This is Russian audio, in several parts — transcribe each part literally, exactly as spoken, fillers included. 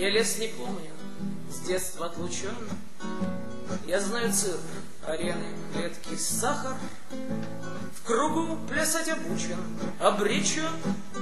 Я лес не помню, с детства отлучен. Я знаю цирк, арены, клетки, сахар. В кругу плясать обучен, обречен.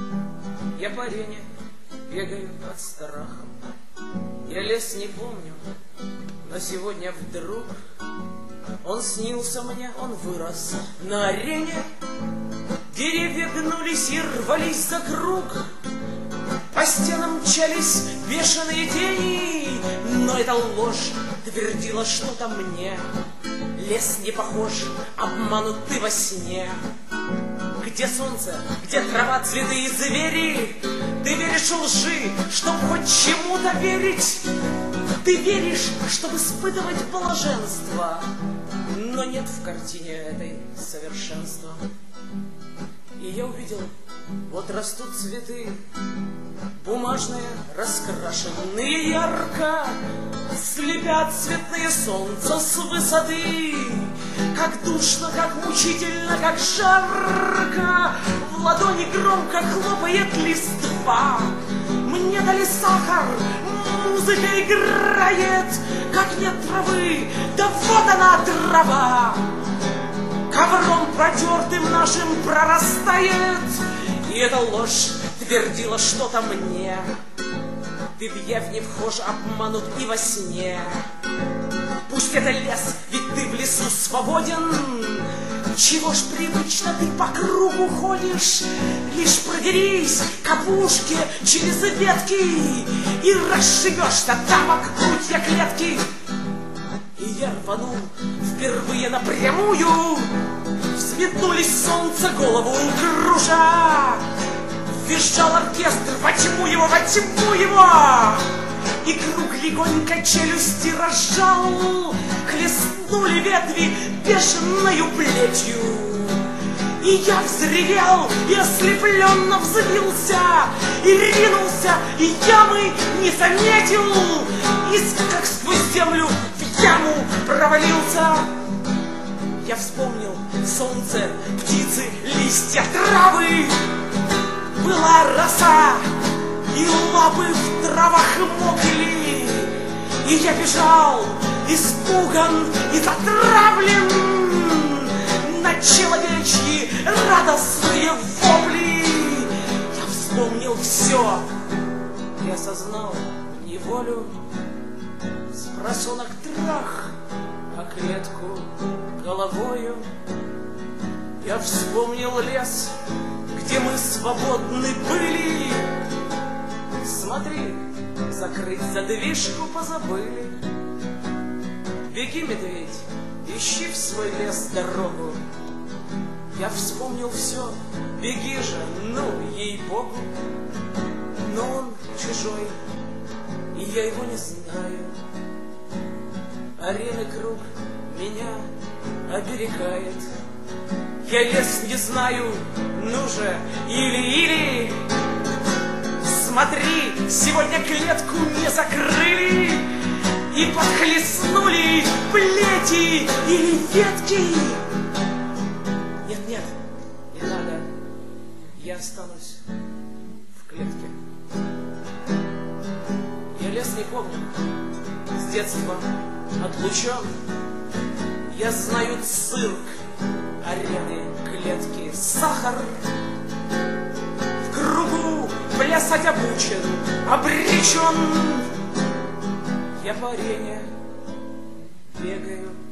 Я по арене бегаю под страхом. Я лес не помню, но сегодня вдруг он снился мне, он вырос на арене. Деревья гнулись и рвались за круг, по стенам мчались бешеные тени. Но эта ложь твердила что-то мне. Лес не похож, обманутый во сне. Где солнце, где трава, цветы и звери? Ты веришь лжи, чтоб хоть чему-то верить. Ты веришь, чтобы испытывать блаженство, но нет в картине этой совершенства. И я увидел, вот растут цветы, бумажные, раскрашенные ярко, слепят цветные солнца с высоты. Как душно, как мучительно, как жарко, в ладони громко хлопает листва. Мне дали сахар, музыка играет, как нет травы, да вот она трава. Ковром протертым нашим прорастает, и эта ложь твердила что-то мне. Ты в явь не вхож, обманут и во сне. Пусть это лес, ведь ты в лесу свободен. Чего ж привычно ты по кругу ходишь? Лишь продерись к опушке через ветки, и расшибешься там к прутья клетки. И я рванул впервые напрямую. Взметнулись солнце голову кружа. Визжал оркестр, во тьму его, во тьму его. И круг легонько челюсти разжал. Хлестнули ветви бешеною плетью. И я взревел, и ослепленно взвился, и ринулся, и ямы не заметил. И как сквозь землю в яму провалился. Я вспомнил солнце, птицы, листья, травы. Была роса, и лапы в травах мокли. И я бежал, испуган и затравлен, на человечьи радостные вопли. Я вспомнил все и осознал неволю. Спросонок трах, а клетку головою. Я вспомнил лес, где мы свободны были. Смотри, закрыть задвижку позабыли. Беги, медведь, ищи в свой лес дорогу. Я вспомнил все, беги же, ну, ей-богу. Но он чужой, и я его не знаю. Арены круг меня оберегает. Я лес не знаю, ну же, или-или. Смотри, сегодня клетку не закрыли, и подхлестнули плети или ветки. Нет-нет, не надо, я останусь в клетке. Я лес не помню, с детства отлучен. Я знаю цирк, арены, клетки, сахар. В кругу плясать обучен, обречен. Я по арене бегаю